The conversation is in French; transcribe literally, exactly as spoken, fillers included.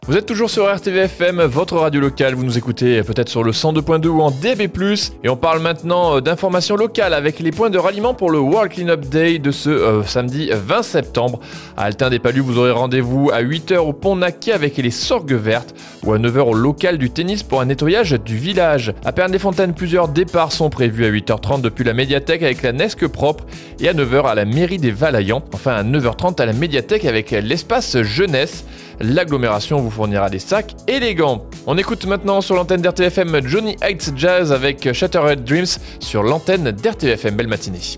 Vous êtes toujours sur R T V F M, votre radio locale, vous nous écoutez peut-être sur le cent deux point deux ou en D A B plus, et on parle maintenant d'informations locales avec les points de ralliement pour le World Cleanup Day de ce euh, samedi vingt septembre. À Altin-des-Palus, vous aurez rendez-vous à huit heures au pont Naquet avec les Sorgues Vertes, ou à neuf heures au local du tennis pour un nettoyage du village. À Pernes-des-Fontaines, plusieurs départs sont prévus à huit heures trente depuis la médiathèque avec la Nesque propre, et à neuf heures à la mairie des Valayants, enfin à neuf heures trente à la médiathèque avec l'espace jeunesse. L'agglomération vous fournira des sacs élégants. On écoute maintenant sur l'antenne d'R T V F M Johnny Hates Jazz avec Shattered Dreams sur l'antenne d'R T V F M. Belle matinée.